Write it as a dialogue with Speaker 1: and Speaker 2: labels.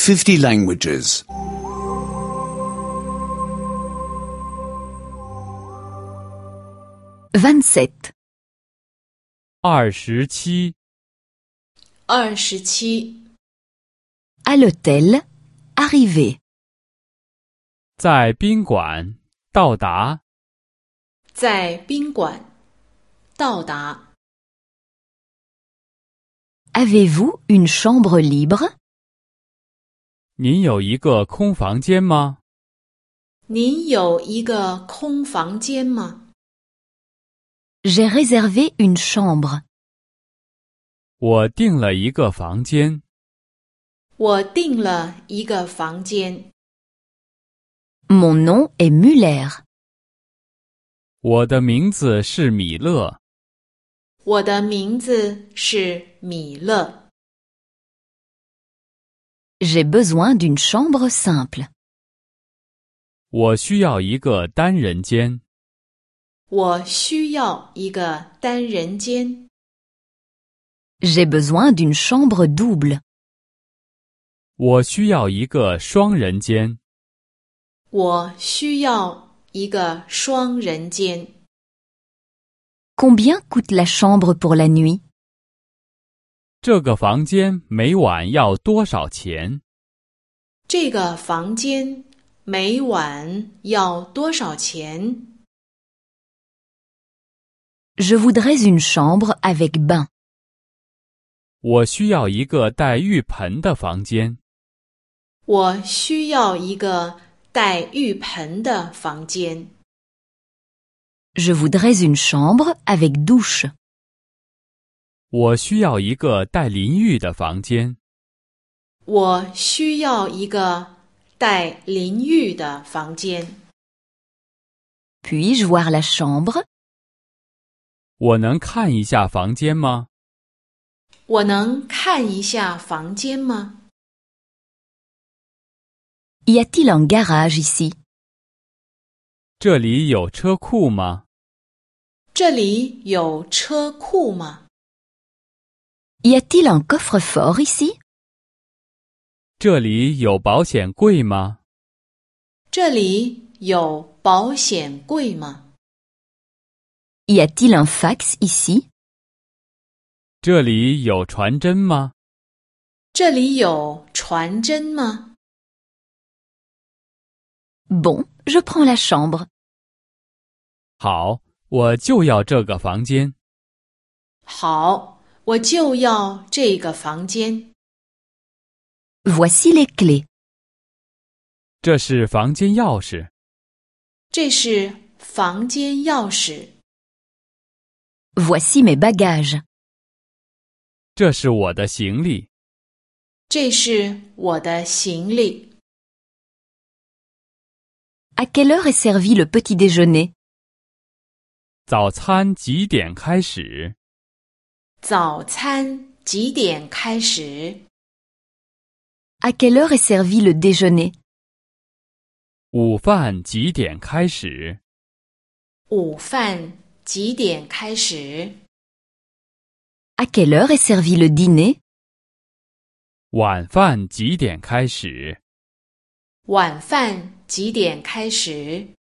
Speaker 1: 50 languages.
Speaker 2: 27.
Speaker 3: 27.
Speaker 4: 27.
Speaker 2: À l'hôtel, arrivé.
Speaker 3: 在宾馆到达。
Speaker 4: 在宾馆到达。
Speaker 2: Avez-vous une chambre libre?
Speaker 3: 您有一个空房间吗？
Speaker 4: 您有一个空房间吗？
Speaker 2: J'ai réservé une chambre.
Speaker 3: 我订了一个房间。
Speaker 4: 我订了一个房间。
Speaker 2: Mon nom est Muller.
Speaker 3: 我的名字是米勒。
Speaker 4: 我的名字是米勒。
Speaker 2: J'ai besoin d'une chambre simple.
Speaker 3: 我需要一个单人间。
Speaker 4: 我需要一个单人间。
Speaker 2: J'ai besoin d'une chambre double.
Speaker 3: 我需要一个双人间。
Speaker 4: 我需要一个双人间。
Speaker 2: Combien coûte la chambre pour la nuit?
Speaker 3: 这个房间每晚要多少钱？
Speaker 4: 这个房间每晚要多少钱？
Speaker 2: Je voudrais une chambre avec bain.
Speaker 3: 我需要一个带浴盆的房间。
Speaker 4: 我需要一个带浴盆的房间。
Speaker 2: Je voudrais une chambre avec douche.
Speaker 3: 我需要一个带淋浴的房间。
Speaker 4: 我需要一个带淋浴的房间。
Speaker 2: Puis-je voir la chambre?
Speaker 3: 我能看一下房间吗？
Speaker 4: 我能看一下房间吗？
Speaker 2: Y a-t-il un garage ici?
Speaker 3: 这里有车库吗？
Speaker 4: 这里有车库吗？
Speaker 2: Y a-t-il un coffre-fort ici?
Speaker 3: 这里有保险柜吗？
Speaker 4: 这里有保险柜吗？
Speaker 2: Y a-t-il un fax ici?
Speaker 3: 这里有传真吗？
Speaker 4: 这里有传真吗？
Speaker 2: Bon, je prends la chambre.
Speaker 3: 好，我就要这个房间。
Speaker 4: 好，我就要这个房间。
Speaker 2: Voici les clés.
Speaker 3: 这是房间钥匙。
Speaker 4: 这是房间钥匙。
Speaker 2: Voici mes bagages.
Speaker 3: 这是我的行李。
Speaker 4: 这是我的行李。
Speaker 2: À quelle heure est servi le petit déjeuner?
Speaker 3: 早餐几点开始？
Speaker 4: 早餐几点开始？
Speaker 2: À quelle heure est servi le déjeuner?
Speaker 3: 午饭几点开始？
Speaker 4: 午饭几点开始？
Speaker 2: À quelle heure est servi le dîner?
Speaker 3: 晚饭几点开始？
Speaker 4: 晚饭几点开始？